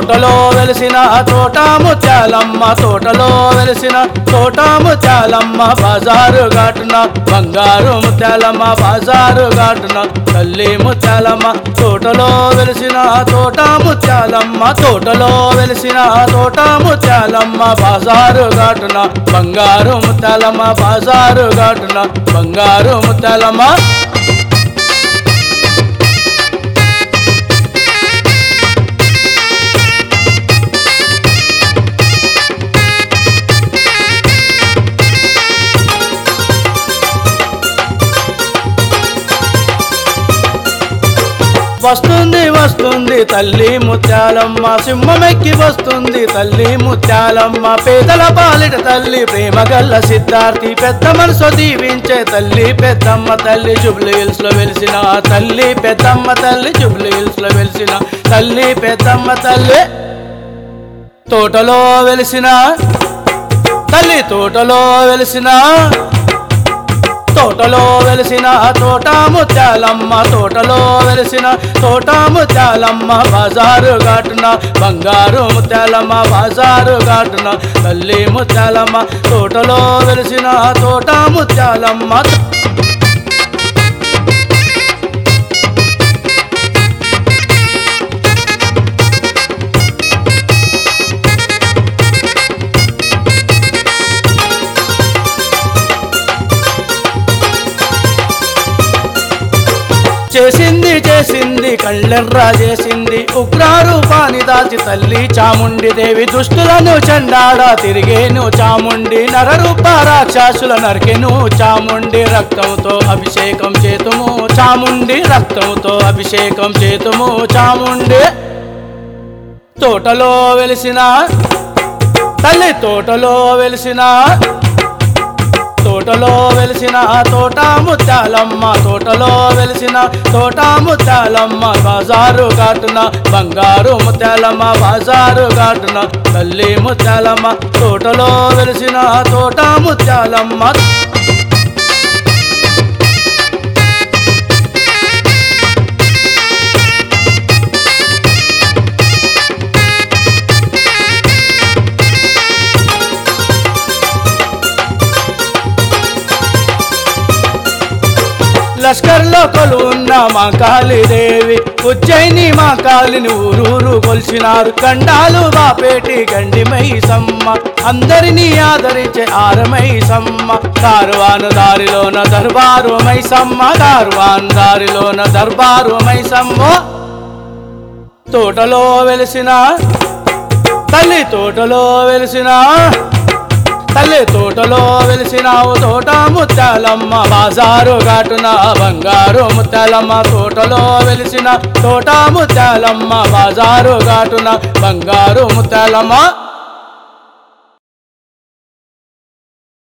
తోటలో వెలిసిన తోట ముత్యాలమ్మ తోటలో వెలిసిన తోట ముత్యాలమ్మ బజారు ఘాటున బంగారు ముత్యాలమ్మ బజారు ఘాటున తల్లి ముత్యాలమ్మ తోటలో వెలిసిన తోట ముత్యాలమ్మ తోటలో వెలిసిన తోట ముత్యాలమ్మ బజారు ఘాటున బంగారు ముత్యాలమ్మ బజారు ఘాటున బంగారు ముత్యాలమ్మ వస్తుంది వస్తుంది తల్లి ముత్యాలమ్మ సింహమెక్కి వస్తుంది తల్లి ముత్యాలమ్మ పేదల పాలిట తల్లి ప్రేమగల్ల సిద్ధార్థి పెద్ద మనసు దీవించే తల్లి పెద్దమ్మ తల్లి జూబ్లీ హిల్స్ లో వెలిసిన తల్లి పెద్దమ్మ తల్లి జూబ్లీ హిల్స్ లో వెలిసిన తల్లి పెద్దమ్మ తల్లి తోటలో వెలిసిన తల్లి తోటలో వెలిసిన తోటలో వెలిసిన తోట ముత్యాలమ్మ తోటలో వెలిసిన తోట ముత్యాలమ్మ బజారు ఘాటున బంగారు ముత్యాలమ్మ బజారు ఘాటున తల్లి ముత్యాలమ్మ తోటలో వెలిసిన తోట ముత్యాలమ్మ చేసింది చేసింది కళ్ళెర్రా చేసింది ఉగ్రరూపాన్ని దాచి తల్లి చాముండి దేవి దుష్టులను చండాడ తిరిగేను చాముండి నరరూప రాక్షసుల నరికెను చాముండి రక్తంతో అభిషేకం చేతుము చాముండి రక్తంతో అభిషేకం చేతుము చాముండి తోటలో వెలిసిన తల్లి తోటలో వెలిసిన తోటలో వెలిసిన తోట ముత్యాలమ్మ తోటలో వెలిసిన తోట ముత్యాలమ్మ బజారు ఘాటున బంగారు ముత్యాలమ్మ బజారు ఘాటున తల్లి ముత్యాలమ్మ తోటలో వెలిసిన తోట ముత్యాలమ్మ లష్కర్లో కొలువున్న మా కాళీదేవి ఉజ్జయిని మా కాళిని ఊరూరు కొలిచినారు కండాలు బాపేటి గండి మైసమ్మ అందరినీ ఆదరించే ఆరమైసమ్మ కార్వాను దారిలోన దర్బారు మైసమ్మ కార్వాను దారిలోన దర్బారు మైసమ్మ తోటలో వెలిసిన తల్లి తోటలో వెలిసిన తల్లి తోటలో వెలిసినావు తోట ముత్యాలమ్మ బజారు ఘాటున బంగారు ముత్యాలమ్మ తోటలో వెలిసిన తోట ముత్యాలమ్మ బజారు ఘాటున బంగారు ముత్యాలమ్మ